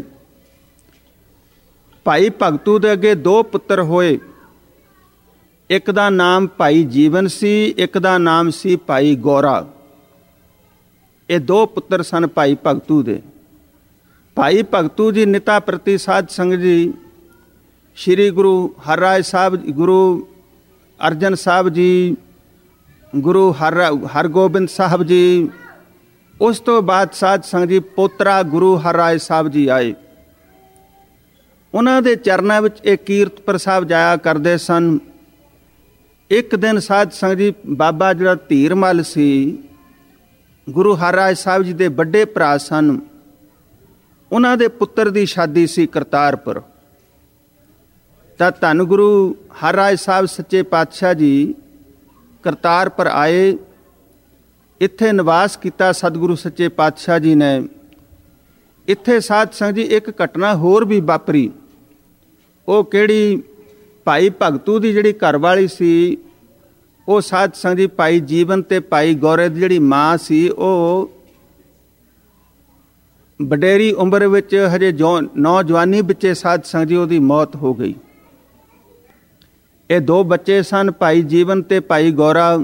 ਭਾਈ ਭਗਤੂ ਦੇ ਅੱਗੇ ਦੋ ਪੁੱਤਰ ਹੋਏ। ਇੱਕ ਦਾ ਨਾਮ ਭਾਈ ਜੀਵਨ ਸੀ, ਇੱਕ ਦਾ ਨਾਮ ਸੀ ਭਾਈ ਗੋਰਾ। ਇਹ ਦੋ ਪੁੱਤਰ ਸਨ ਭਾਈ ਭਗਤੂ ਦੇ। ਭਾਈ ਭਗਤੂ ਜੀ ਨਿਤਾ ਪ੍ਰਤੀ ਸਾਧ ਸੰਗਤ ਜੀ ਸ੍ਰੀ ਗੁਰੂ ਹਰਿਰਾਏ ਸਾਹਿਬ, ਗੁਰੂ ਅਰਜਨ ਸਾਹਿਬ ਜੀ, ਗੁਰੂ ਹਰ ਹਰਗੋਬਿੰਦ ਸਾਹਿਬ ਜੀ, ਉਸ ਤੋਂ ਬਾਅਦ ਸਾਧ ਸੰਗਤ ਜੀ ਪੋਤਰਾ ਗੁਰੂ ਹਰਿਰਾਏ ਸਾਹਿਬ ਜੀ ਆਏ। ਉਹਨਾਂ ਦੇ ਚਰਨਾਂ ਵਿੱਚ ਇਹ ਕੀਰਤਪੁਰ ਸਾਹਿਬ ਜਾਇਆ ਕਰਦੇ ਸਨ। ਇੱਕ ਦਿਨ ਸਾਧ ਸੰਗਤ ਜੀ ਬਾਬਾ ਜਿਹੜਾ ਧੀਰਮਲ ਸੀ, ਗੁਰੂ ਹਰਿਰਾਏ ਸਾਹਿਬ ਜੀ ਦੇ ਵੱਡੇ ਭਰਾ ਸਨ, ਉਹਨਾਂ ਦੇ ਪੁੱਤਰ ਦੀ ਸ਼ਾਦੀ ਸੀ ਕਰਤਾਰਪੁਰ। ਤਾਂ ਧੰਨ ਗੁਰੂ ਹਰਿਰਾਏ ਸਾਹਿਬ ਸੱਚੇ ਪਾਤਸ਼ਾਹ ਜੀ ਕਰਤਾਰਪੁਰ ਆਏ। ਇੱਥੇ ਨਿਵਾਸ ਕੀਤਾ ਸਤਿਗੁਰੂ ਸੱਚੇ ਪਾਤਸ਼ਾਹ ਜੀ ਨੇ। ਇੱਥੇ ਸਾਧ ਸੰਗਤ ਜੀ ਇੱਕ ਘਟਨਾ ਹੋਰ ਵੀ ਵਾਪਰੀ। ਉਹ ਕਿਹੜੀ? ਭਾਈ ਭਗਤੂ ਦੀ ਜਿਹੜੀ ਘਰਵਾਲੀ ਸੀ, ਉਹ ਸਾਧ ਸੰਗਤ ਜੀ ਭਾਈ ਜੀਵਨ ਤੇ ਭਾਈ ਗੌਰੇ ਦੀ ਜਿਹੜੀ ਮਾਂ ਸੀ, ਉਹ ਵਡੇਰੀ ਉਮਰ ਵਿੱਚ ਹਜੇ ਜੋ ਨੌਜਵਾਨੀ ਵਿੱਚੇ ਸਾਧ ਸੰਗਤ ਜੀ ਉਹਦੀ ਮੌਤ ਹੋ ਗਈ। ਇਹ ਦੋ ਬੱਚੇ ਸਨ, ਭਾਈ ਜੀਵਨ ਤੇ ਭਾਈ ਗੌਰਾ।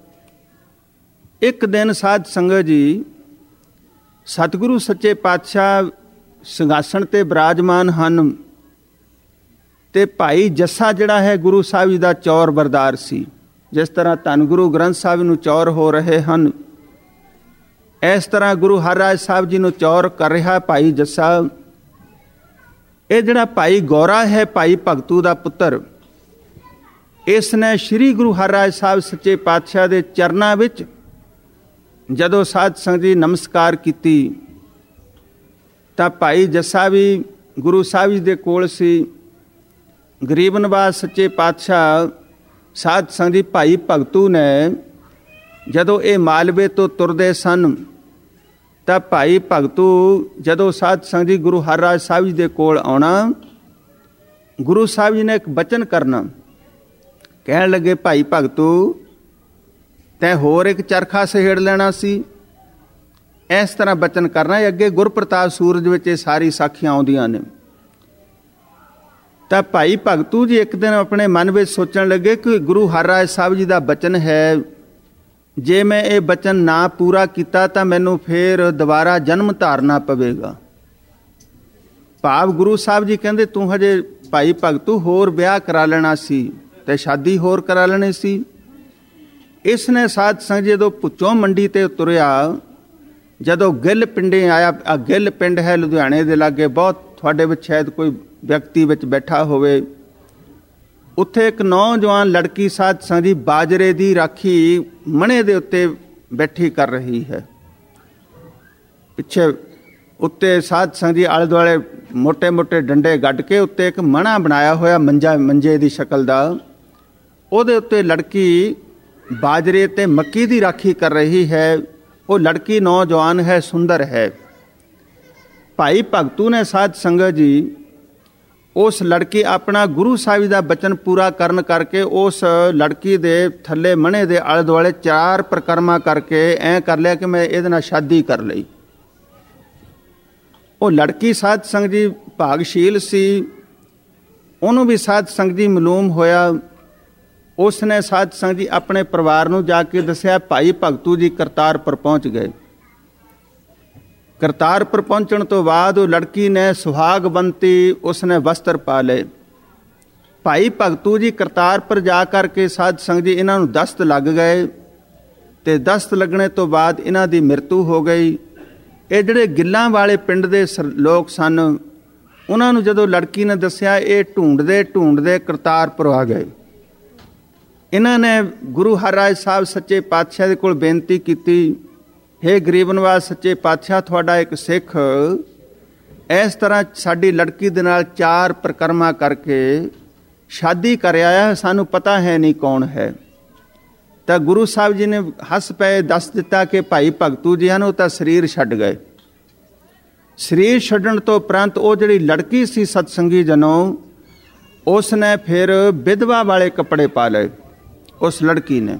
ਇੱਕ ਦਿਨ ਸਾਧ ਸੰਗਤ ਜੀ ਸਤਿਗੁਰੂ ਸੱਚੇ ਪਾਤਸ਼ਾਹ ਸਿੰਘਾਸਣ ਤੇ ਬਿਰਾਜਮਾਨ ਹਨ, ਤੇ ਭਾਈ ਜੱਸਾ ਜਿਹੜਾ ਹੈ ਗੁਰੂ ਸਾਹਿਬ ਜੀ ਦਾ ਚੌਰ ਬਰਦਾਰ ਸੀ। ਜਿਸ ਤਰ੍ਹਾਂ ਧੰਨ ਗੁਰੂ ਗ੍ਰੰਥ ਸਾਹਿਬ ਨੂੰ ਚੌਰ ਹੋ ਰਹੇ ਹਨ, ਇਸ ਤਰ੍ਹਾਂ ਗੁਰੂ ਹਰਿਰਾਏ ਸਾਹਿਬ ਜੀ ਨੂੰ ਚੌਰ ਕਰ ਰਿਹਾ ਭਾਈ ਜੱਸਾ। ਇਹ ਜਿਹੜਾ ਭਾਈ ਗੌਰਾ ਹੈ ਭਾਈ ਭਗਤੂ ਦਾ ਪੁੱਤਰ, ਇਸ ਨੇ ਸ੍ਰੀ ਗੁਰੂ ਹਰਿਰਾਏ ਸਾਹਿਬ ਸੱਚੇ ਪਾਤਸ਼ਾਹ ਦੇ ਚਰਨਾਂ ਵਿੱਚ ਜਦੋਂ ਸਾਧ ਸੰਗਤ ਜੀ ਨਮਸਕਾਰ ਕੀਤੀ, ਤਾਂ ਭਾਈ ਜੱਸਾ ਵੀ ਗੁਰੂ ਸਾਹਿਬ ਜੀ ਦੇ ਕੋਲ ਸੀ। ਗਰੀਬ ਨਿਵਾਸ ਸੱਚੇ ਪਾਤਸ਼ਾਹ ਸਾਧ ਸੰਗਤ ਜੀ ਭਾਈ ਭਗਤੂ ਨੇ ਜਦੋਂ ਇਹ ਮਾਲਵੇ ਤੋਂ ਤੁਰਦੇ ਸਨ, ਤਾਂ ਭਾਈ ਭਗਤੂ ਜਦੋਂ ਸਾਧ ਸੰਗਤ ਜੀ ਗੁਰੂ ਹਰਿਰਾਏ ਸਾਹਿਬ ਜੀ ਦੇ ਕੋਲ ਆਉਣਾ, ਗੁਰੂ ਸਾਹਿਬ ਜੀ ਨੇ ਇੱਕ ਬਚਨ ਕਰਨਾ। ਕਹਿਣ ਲੱਗੇ ਭਾਈ ਭਗਤੂ, ਤੈਂ ਹੋਰ ਇੱਕ ਚਰਖਾ ਸਹੇੜ ਲੈਣਾ ਸੀ। ਇਸ ਤਰ੍ਹਾਂ ਬਚਨ ਕਰਨਾ। ਅੱਗੇ ਗੁਰਪ੍ਰਤਾਪ ਸੂਰਜ ਵਿੱਚ ਇਹ ਸਾਰੀ ਸਾਖੀਆਂ ਆਉਂਦੀਆਂ ਨੇ। ਤਾਂ ਭਾਈ ਭਗਤੂ ਜੀ ਇੱਕ ਦਿਨ ਆਪਣੇ ਮਨ ਵਿੱਚ ਸੋਚਣ ਲੱਗੇ ਕਿ ਗੁਰੂ ਹਰਿਰਾਏ ਸਾਹਿਬ ਜੀ ਦਾ ਬਚਨ ਹੈ, ਜੇ ਮੈਂ ਇਹ ਬਚਨ ਨਾ ਪੂਰਾ ਕੀਤਾ ਤਾਂ ਮੈਨੂੰ ਫੇਰ ਦੁਬਾਰਾ ਜਨਮ ਧਾਰਨਾ ਪਵੇਗਾ। ਭਾਵ ਗੁਰੂ ਸਾਹਿਬ ਜੀ ਕਹਿੰਦੇ ਤੂੰ ਹਜੇ ਭਾਈ ਭਗਤੂ ਹੋਰ ਵਿਆਹ ਕਰਾ ਲੈਣਾ ਸੀ ਤੇ ਸ਼ਾਦੀ ਹੋਰ ਕਰਾ ਲੈਣੀ ਸੀ। ਇਸ ਨੇ ਸਾਧ ਸੰਗਤ ਜਦੋਂ ਭੁੱਚੋਂ ਮੰਡੀ ਤੇ ਤੁਰਿਆ, ਜਦੋਂ ਗਿੱਲ ਪਿੰਡੇ ਆਇਆ, ਆ ਗਿੱਲ ਪਿੰਡ ਹੈ ਲੁਧਿਆਣੇ ਦੇ ਲਾਗੇ, ਬਹੁਤ ਤੁਹਾਡੇ ਵਿੱਚ ਸ਼ਾਇਦ ਕੋਈ ਵਿਅਕਤੀ ਵਿੱਚ ਬੈਠਾ ਹੋਵੇ। ਉੱਥੇ ਇੱਕ ਨੌਜਵਾਨ ਲੜਕੀ ਸਾਧ ਸੰਗਤ ਜੀ ਬਾਜਰੇ ਦੀ ਰਾਖੀ ਮਣੇ ਦੇ ਉੱਤੇ ਬੈਠੀ ਕਰ ਰਹੀ ਹੈ। ਪਿੱਛੇ ਉੱਤੇ ਸਾਧ ਸੰਗਤ ਜੀ ਆਲੇ ਦੁਆਲੇ ਮੋਟੇ ਮੋਟੇ ਡੰਡੇ ਗੱਡ ਕੇ ਉੱਤੇ ਇੱਕ ਮਣਾ ਬਣਾਇਆ ਹੋਇਆ ਮੰਜਾ ਮੰਜੇ ਦੀ ਸ਼ਕਲ ਦਾ, ਉਹਦੇ ਉੱਤੇ ਲੜਕੀ ਬਾਜਰੇ ਤੇ ਮੱਕੀ ਦੀ ਰਾਖੀ ਕਰ ਰਹੀ ਹੈ। ਉਹ ਲੜਕੀ ਨੌਜਵਾਨ ਹੈ, ਸੁੰਦਰ ਹੈ। ਭਾਈ ਭਗਤੂ ਨੇ ਸਾਧ ਸੰਗਤ ਜੀ ਉਸ ਲੜਕੀ ਆਪਣਾ ਗੁਰੂ ਸਾਹਿਬ ਦਾ ਬਚਨ ਪੂਰਾ ਕਰਨ ਕਰਕੇ ਉਸ ਲੜਕੀ ਦੇ ਥੱਲੇ ਮਣੇ ਦੇ ਆਲੇ ਦੁਆਲੇ ਚਾਰ ਪ੍ਰਕਰਮਾ ਕਰਕੇ ਐਂ ਕਰ ਲਿਆ ਕਿ ਮੈਂ ਇਹਦੇ ਨਾਲ ਸ਼ਾਦੀ ਕਰ ਲਈ। ਉਹ ਲੜਕੀ ਸਾਧ ਸੰਗਤ ਜੀ ਭਾਗਸ਼ੀਲ ਸੀ, ਉਹਨੂੰ ਵੀ ਸਾਧ ਸੰਗਤ ਜੀ ਮਾਲੂਮ ਹੋਇਆ। ਉਸ ਨੇ ਸਾਧ ਸੰਗਤ ਜੀ ਆਪਣੇ ਪਰਿਵਾਰ ਨੂੰ ਜਾ ਕੇ ਦੱਸਿਆ। ਭਾਈ ਭਗਤੂ ਜੀ ਕਰਤਾਰਪੁਰ ਪਹੁੰਚ ਗਏ। ਕਰਤਾਰਪੁਰ ਪਹੁੰਚਣ ਤੋਂ ਬਾਅਦ ਉਹ ਲੜਕੀ ਨੇ ਸੁਹਾਗਵੰਤੀ ਉਸਨੇ ਵਸਤਰ ਪਾ ਲਏ। ਭਾਈ ਭਗਤੂ ਜੀ ਕਰਤਾਰਪੁਰ ਜਾ ਕਰਕੇ ਸਾਧ ਸੰਗਤ ਜੀ ਇਹਨਾਂ ਨੂੰ ਦਸਤ ਲੱਗ ਗਏ ਤੇ ਦਸਤ ਲੱਗਣੇ ਤੋਂ ਬਾਅਦ ਇਹਨਾਂ ਦੀ ਮ੍ਰਿਤੂ ਹੋ ਗਈ। ਇਹ ਜਿਹੜੇ ਗਿੱਲਾਂ ਵਾਲੇ ਪਿੰਡ ਦੇ ਲੋਕ ਸਨ, ਉਹਨਾਂ ਨੂੰ ਜਦੋਂ ਲੜਕੀ ਨੇ ਦੱਸਿਆ, ਇਹ ਢੂੰਡਦੇ ਢੂੰਡਦੇ ਕਰਤਾਰਪੁਰ ਆ ਗਏ। ਇਹਨਾਂ ਨੇ ਗੁਰੂ ਹਰਿਰਾਏ ਸਾਹਿਬ ਸੱਚੇ ਪਾਤਸ਼ਾਹ ਦੇ ਕੋਲ ਬੇਨਤੀ ਕੀਤੀ, ਹੇ ਗਰੀਬ ਨਵਾਜ਼ ਸੱਚੇ ਪਾਤਸ਼ਾਹ, ਤੁਹਾਡਾ ਇੱਕ ਸਿੱਖ ਇਸ ਤਰ੍ਹਾਂ ਸਾਡੀ ਲੜਕੀ ਦੇ ਨਾਲ ਚਾਰ ਪ੍ਰਕਰਮਾ ਕਰਕੇ ਸ਼ਾਦੀ ਕਰ ਆਇਆ, ਸਾਨੂੰ ਪਤਾ ਹੈ ਨਹੀਂ ਕੌਣ ਹੈ। ਤਾਂ ਗੁਰੂ ਸਾਹਿਬ ਜੀ ਨੇ ਹੱਸ ਪਏ, ਦੱਸ ਦਿੱਤਾ ਕਿ ਭਾਈ ਭਗਤੂ ਜੀ ਹਨ, ਉਹ ਤਾਂ ਸਰੀਰ ਛੱਡ ਗਏ। ਸਰੀਰ ਛੱਡਣ ਤੋਂ ਉਪਰੰਤ ਉਹ ਜਿਹੜੀ ਲੜਕੀ ਸੀ ਸਤਸੰਗੀ ਜਨੋਂ, ਉਸ ਨੇ ਫਿਰ ਵਿਧਵਾ ਵਾਲੇ ਕੱਪੜੇ ਪਾ ਲਏ ਉਸ ਲੜਕੀ ਨੇ।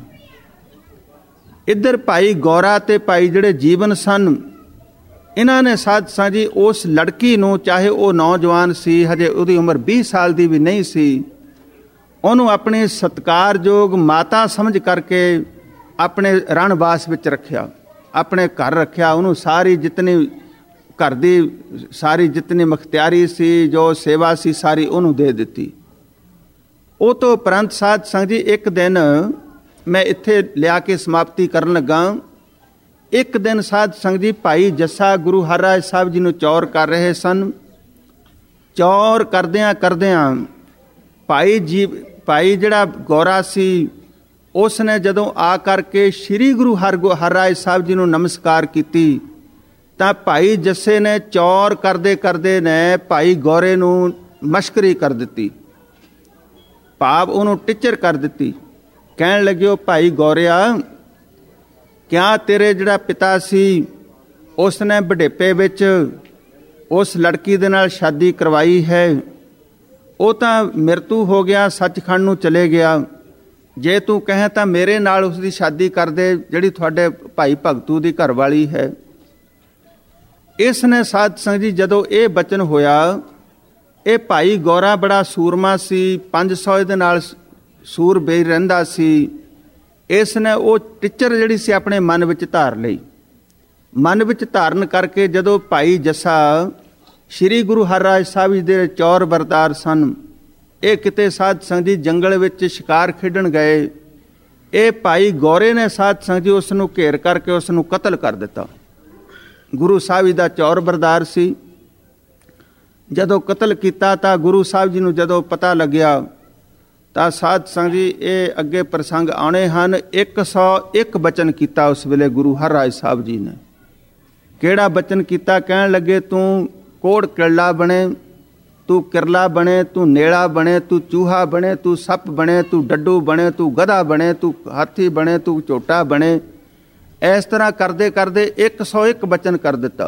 ਇੱਧਰ ਭਾਈ ਗੌਰਾ ਤੇ ਭਾਈ ਜਿਹੜੇ ਜੀਵਨ ਸਨ, ਇਹਨਾਂ ਨੇ ਸਾਧ ਸੰਗਤ ਜੀ ਉਸ ਲੜਕੀ ਨੂੰ, ਚਾਹੇ ਉਹ ਨੌਜਵਾਨ ਸੀ, ਹਜੇ ਉਹਦੀ ਉਮਰ ਵੀਹ ਸਾਲ ਦੀ ਵੀ ਨਹੀਂ ਸੀ, ਉਹਨੂੰ ਆਪਣੀ ਸਤਿਕਾਰਯੋਗ ਮਾਤਾ ਸਮਝ ਕਰਕੇ ਆਪਣੇ ਰਣਵਾਸ ਵਿੱਚ ਰੱਖਿਆ, ਆਪਣੇ ਘਰ ਰੱਖਿਆ। ਉਹਨੂੰ ਸਾਰੀ ਜਿਤਨੀ ਘਰ ਦੀ ਸਾਰੀ ਜਿਤਨੀ ਮੁਖਤਿਆਰੀ ਸੀ, ਜੋ ਸੇਵਾ ਸੀ, ਸਾਰੀ ਉਹਨੂੰ ਦੇ ਦਿੱਤੀ। ਉਹ ਤੋਂ ਉਪਰੰਤ ਸਾਧ ਸੰਗਤ ਜੀ ਇੱਕ ਦਿਨ ਮੈਂ ਇੱਥੇ ਲਿਆ ਕੇ ਸਮਾਪਤੀ ਕਰਨ ਲੱਗਾ। ਇੱਕ ਦਿਨ ਸਾਧ ਸੰਗਤ ਜੀ ਭਾਈ ਜੱਸਾ ਗੁਰੂ ਹਰਿਰਾਏ ਸਾਹਿਬ ਜੀ ਨੂੰ ਚੌਰ ਕਰ ਰਹੇ ਸਨ। ਚੌਰ ਕਰਦਿਆਂ ਕਰਦਿਆਂ ਭਾਈ ਜੀ ਭਾਈ ਜਿਹੜਾ ਗੌਰਾ ਸੀ, ਉਸ ਨੇ ਜਦੋਂ ਆ ਕਰਕੇ ਸ਼੍ਰੀ ਗੁਰੂ ਹਰਿਰਾਏ ਸਾਹਿਬ ਜੀ ਨੂੰ ਨਮਸਕਾਰ ਕੀਤੀ, ਤਾਂ ਭਾਈ ਜੱਸੇ ਨੇ ਚੌਰ ਕਰਦੇ ਕਰਦੇ ਨੇ ਭਾਈ ਗੌਰੇ ਨੂੰ ਮਸ਼ਕਰੀ ਕਰ ਦਿੱਤੀ, ਭਾਵ ਉਹਨੂੰ ਟਿੱਚਰ ਕਰ ਦਿੱਤੀ। ਕਹਿਣ ਲੱਗਿਓ, ਭਾਈ ਗੌਰਿਆ, ਕਿਆ ਤੇਰੇ ਜਿਹੜਾ ਪਿਤਾ ਸੀ ਉਸ ਨੇ ਬੁਢੇਪੇ ਵਿੱਚ ਉਸ ਲੜਕੀ ਦੇ ਨਾਲ ਸ਼ਾਦੀ ਕਰਵਾਈ ਹੈ? ਉਹ ਤਾਂ ਮ੍ਰਿਤੂ ਹੋ ਗਿਆ, ਸੱਚਖੰਡ ਨੂੰ ਚਲੇ ਗਿਆ। ਜੇ ਤੂੰ ਕਹੇ ਤਾਂ ਮੇਰੇ ਨਾਲ ਉਸ ਦੀ ਸ਼ਾਦੀ ਕਰ ਦੇ, ਜਿਹੜੀ ਤੁਹਾਡੇ ਭਾਈ ਭਗਤੂ ਦੀ ਘਰਵਾਲੀ ਹੈ। ਇਸ ਨੇ ਸਾਧ ਸੰਗਤ ਜੀ ਜਦੋਂ ਇਹ ਬਚਨ ਹੋਇਆ, ਇਹ ਭਾਈ ਗੌਰਾ ਬੜਾ ਸੂਰਮਾ ਸੀ, ਪੰਜ ਸੌ ਦੇ ਨਾਲ ਸੂਰਬੀਰ ਰਹਿੰਦਾ ਸੀ। ਇਸ ਨੇ ਉਹ ਟਿੱਚਰ ਜਿਹੜੀ ਸੀ ਆਪਣੇ ਮਨ ਵਿੱਚ ਧਾਰ ਲਈ। ਮਨ ਵਿੱਚ ਧਾਰਨ ਕਰਕੇ ਜਦੋਂ ਭਾਈ ਜੱਸਾ ਸ਼੍ਰੀ ਗੁਰੂ ਹਰਿਰਾਏ ਸਾਹਿਬ ਜੀ ਦੇ ਚੌਰ ਵਰਤਾਰ ਸਨ, ਇਹ ਕਿਤੇ ਸਾਧ ਸੰਗਤ ਜੀ ਜੰਗਲ ਵਿੱਚ ਸ਼ਿਕਾਰ ਖੇਡਣ ਗਏ। ਇਹ ਭਾਈ ਗੌਰੇ ਨੇ ਸਾਧ ਸੰਗਤ ਜੀ ਉਸ ਨੂੰ ਘੇਰ ਕਰਕੇ ਉਸ ਨੂੰ ਕਤਲ ਕਰ ਦਿੱਤਾ। ਗੁਰੂ ਸਾਹਿਬ ਜੀ ਦਾ ਚੌਰ ਬਰਦਾਰ ਸੀ। ਜਦੋਂ ਕਤਲ ਕੀਤਾ ਤਾਂ ਗੁਰੂ ਸਾਹਿਬ ਜੀ ਨੂੰ ਜਦੋਂ ਪਤਾ ਲੱਗਿਆ ਤਾਂ ਸਾਧ ਸੰਗਤ ਜੀ ਇਹ ਅੱਗੇ ਪ੍ਰਸੰਗ ਆਉਣੇ ਹਨ। ਇੱਕ ਸੌ ਇੱਕ ਬਚਨ ਕੀਤਾ ਉਸ ਵੇਲੇ ਗੁਰੂ ਹਰਿਰਾਏ ਸਾਹਿਬ ਜੀ ਨੇ। ਕਿਹੜਾ ਬਚਨ ਕੀਤਾ? ਕਹਿਣ ਲੱਗੇ, ਤੂੰ ਕੋੜ ਕਿਰਲਾ ਬਣੇ, ਤੂੰ ਕਿਰਲਾ ਬਣੇ, ਤੂੰ ਨੇੜਾ ਬਣੇ, ਤੂੰ ਚੂਹਾ ਬਣੇ, ਤੂੰ ਸੱਪ ਬਣੇ, ਤੂੰ ਡੱਡੂ ਬਣੇ, ਤੂੰ ਗਧਾ ਬਣੇ, ਤੂੰ ਹਾਥੀ ਬਣੇ, ਤੂੰ ਝੋਟਾ ਬਣੇ। ਇਸ ਤਰ੍ਹਾਂ ਕਰਦੇ ਕਰਦੇ ਇੱਕ ਸੌ ਇੱਕ ਬਚਨ ਕਰ ਦਿੱਤਾ।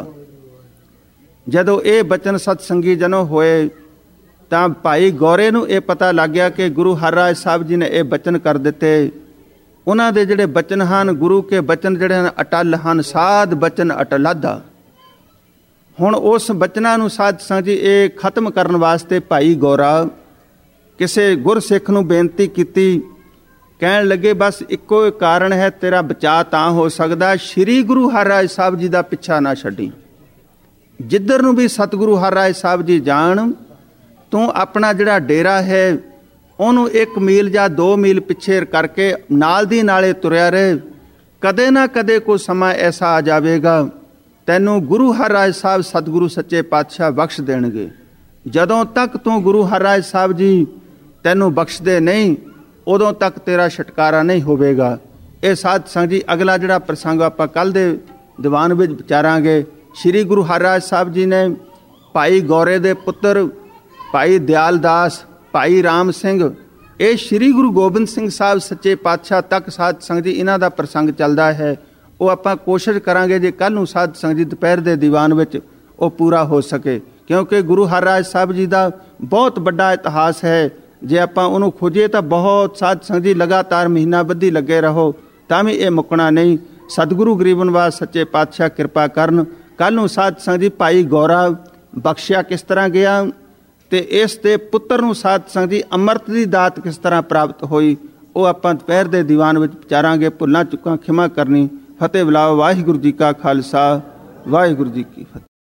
ਜਦੋਂ ਇਹ ਬਚਨ ਸਤਸੰਗੀ ਜਨੋ ਹੋਏ ਤਾਂ ਭਾਈ ਗੌਰੇ ਨੂੰ ਇਹ ਪਤਾ ਲੱਗ ਗਿਆ ਕਿ ਗੁਰੂ ਹਰਿਰਾਏ ਸਾਹਿਬ ਜੀ ਨੇ ਇਹ ਬਚਨ ਕਰ ਦਿੱਤੇ। ਉਹਨਾਂ ਦੇ ਜਿਹੜੇ ਬਚਨ ਹਨ, ਗੁਰੂ ਕੇ ਬਚਨ ਜਿਹੜੇ ਹਨ ਅਟਲ ਹਨ, ਸਾਧ ਬਚਨ ਅਟਲਾਦਾ। ਹੁਣ ਉਸ ਬਚਨਾਂ ਨੂੰ ਸਾਧ ਸੰਗਤ ਜੀ ਇਹ ਖਤਮ ਕਰਨ ਵਾਸਤੇ ਭਾਈ ਗੌਰਾ ਕਿਸੇ ਗੁਰਸਿੱਖ ਨੂੰ ਬੇਨਤੀ ਕੀਤੀ। ਕਹਿਣ ਲੱਗੇ, ਬਸ ਇੱਕੋ ਇੱਕ ਕਾਰਨ ਹੈ, ਤੇਰਾ ਬਚਾਅ ਤਾਂ ਹੋ ਸਕਦਾ, ਸ਼੍ਰੀ ਗੁਰੂ ਹਰਿਰਾਏ ਸਾਹਿਬ ਜੀ ਦਾ ਪਿੱਛਾ ਨਾ ਛੱਡੀ। ਜਿੱਧਰ ਨੂੰ ਵੀ ਸਤਿਗੁਰੂ ਹਰਿਰਾਏ ਸਾਹਿਬ ਜੀ ਜਾਣ, ਤੂੰ ਆਪਣਾ ਜਿਹੜਾ ਡੇਰਾ ਹੈ ਉਹਨੂੰ ਇੱਕ ਮੀਲ ਜਾਂ ਦੋ ਮੀਲ ਪਿੱਛੇ ਕਰਕੇ ਨਾਲ ਦੀ ਨਾਲੇ ਤੁਰਿਆ ਰਹੇ। ਕਦੇ ਨਾ ਕਦੇ ਕੋਈ ਸਮਾਂ ਐਸਾ ਆ ਜਾਵੇਗਾ, ਤੈਨੂੰ ਗੁਰੂ ਹਰਿਰਾਏ ਸਾਹਿਬ ਸਤਿਗੁਰੂ ਸੱਚੇ ਪਾਤਸ਼ਾਹ ਬਖਸ਼ ਦੇਣਗੇ। ਜਦੋਂ ਤੱਕ ਤੂੰ ਗੁਰੂ ਹਰਿਰਾਏ ਸਾਹਿਬ ਜੀ ਤੈਨੂੰ ਬਖਸ਼ਦੇ ਨਹੀਂ, ਉਦੋਂ ਤੱਕ ਤੇਰਾ ਛੁਟਕਾਰਾ ਨਹੀਂ ਹੋਵੇਗਾ। ਇਹ ਸਾਧ ਸੰਗਤ ਜੀ ਅਗਲਾ ਜਿਹੜਾ ਪ੍ਰਸੰਗ ਆਪਾਂ ਕੱਲ੍ਹ ਦੇ ਦੀਵਾਨ ਵਿੱਚ ਵਿਚਾਰਾਂਗੇ। ਸ੍ਰੀ ਗੁਰੂ ਹਰਿਰਾਜ ਸਾਹਿਬ ਜੀ ਨੇ ਭਾਈ ਗੌਰੇ ਦੇ ਪੁੱਤਰ ਭਾਈ ਦਿਆਲ ਦਾਸ, ਭਾਈ ਰਾਮ ਸਿੰਘ, ਇਹ ਸ੍ਰੀ ਗੁਰੂ ਗੋਬਿੰਦ ਸਿੰਘ ਸਾਹਿਬ ਸੱਚੇ ਪਾਤਸ਼ਾਹ ਤੱਕ ਸਾਧ ਸੰਗਤ ਜੀ ਇਹਨਾਂ ਦਾ ਪ੍ਰਸੰਗ ਚੱਲਦਾ ਹੈ। ਉਹ ਆਪਾਂ ਕੋਸ਼ਿਸ਼ ਕਰਾਂਗੇ ਜੇ ਕੱਲ੍ਹ ਨੂੰ ਸਾਧ ਸੰਗਤ ਜੀ ਦੁਪਹਿਰ ਦੇ ਦੀਵਾਨ ਵਿੱਚ ਉਹ ਪੂਰਾ ਹੋ ਸਕੇ, ਕਿਉਂਕਿ ਗੁਰੂ ਹਰਿਰਾਜ ਸਾਹਿਬ ਜੀ ਦਾ ਬਹੁਤ ਵੱਡਾ ਇਤਿਹਾਸ ਹੈ। ਜੇ ਆਪਾਂ ਉਹਨੂੰ ਖੋਜੀਏ ਤਾਂ ਬਹੁਤ ਸਾਧ ਸੰਗਤ ਜੀ ਲਗਾਤਾਰ ਮਹੀਨਾ ਬੱਧੀ ਲੱਗੇ ਰਹੋ ਤਾਂ ਵੀ ਇਹ ਮੁੱਕਣਾ ਨਹੀਂ। ਸਤਿਗੁਰੂ ਗਰੀਬ ਨਿਵਾਜ ਸੱਚੇ ਪਾਤਸ਼ਾਹ ਕਿਰਪਾ ਕਰਨ। ਕੱਲ੍ਹ ਨੂੰ ਸਾਧ ਸੰਗਤ ਜੀ ਭਾਈ ਗੌਰਾ ਬਖਸ਼ਿਆ ਕਿਸ ਤਰ੍ਹਾਂ ਗਿਆ ਤੇ ਇਸ ਦੇ ਪੁੱਤਰ ਨੂੰ ਸਾਧ ਸੰਗਤ ਜੀ ਅੰਮ੍ਰਿਤ ਦੀ ਦਾਤ ਕਿਸ ਤਰ੍ਹਾਂ ਪ੍ਰਾਪਤ ਹੋਈ, ਉਹ ਆਪਾਂ ਦੁਪਹਿਰ ਦੇ ਦੀਵਾਨ ਵਿੱਚ ਵਿਚਾਰਾਂਗੇ। ਭੁੱਲਾਂ ਚੁੱਕਾਂ ਖਿਮਾ ਕਰਨੀ। ਫਤਿਹ ਬੁਲਾਓ। ਵਾਹਿਗੁਰੂ ਜੀ ਕਾ ਖਾਲਸਾ, ਵਾਹਿਗੁਰੂ ਜੀ ਕੀ ਫਤਿਹ।